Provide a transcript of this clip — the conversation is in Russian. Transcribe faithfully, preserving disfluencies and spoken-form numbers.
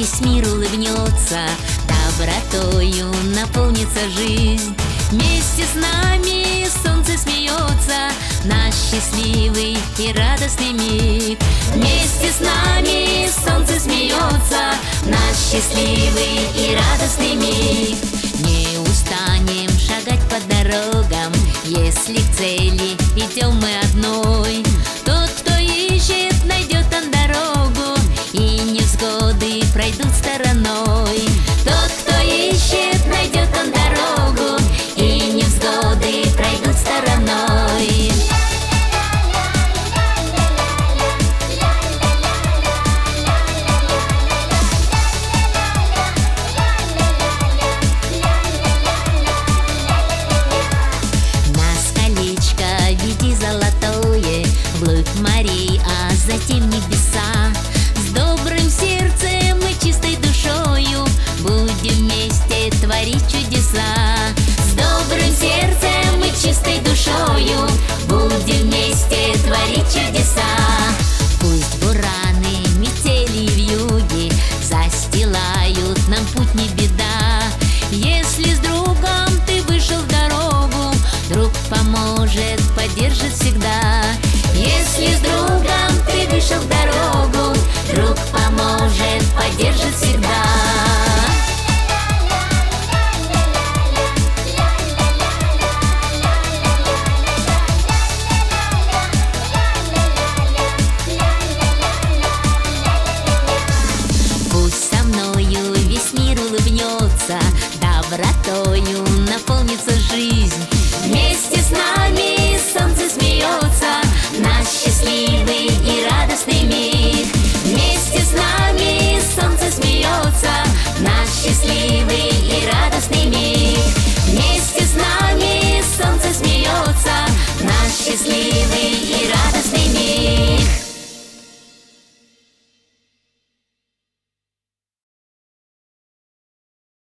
весь мир улыбнется, добротою наполнится жизнь. Вместе с нами солнце смеется, наш счастливый и радостный миг. Вместе с нами солнце смеется, наш счастливый и радостный миг. Не устанем шагать по дорогам, если к цели идем мы одной. Тот, кто ищет, найдет он дорогу, и невзгоды пройдут стороной. Тот, кто ищет, найдет он дорогу, и невзгоды пройдут стороной. Нас колечко веди золотое вглубь морей, а затем небеса. С добрым сердцем и чистой душою будем вместе творить чудеса. С добрым сердцем и чистой душою будем вместе творить чудеса. Пусть бураны, метели и вьюги застилают нам путь, не беда. Если с другом ты вышел в дорогу, друг поможет, поддержит всегда. Если с другом ты вышел в дорогу, друг поможет, поддержит всегда. Пусть со мною весь мир улыбнется, добротою наполнится жизнь. Вместе с нами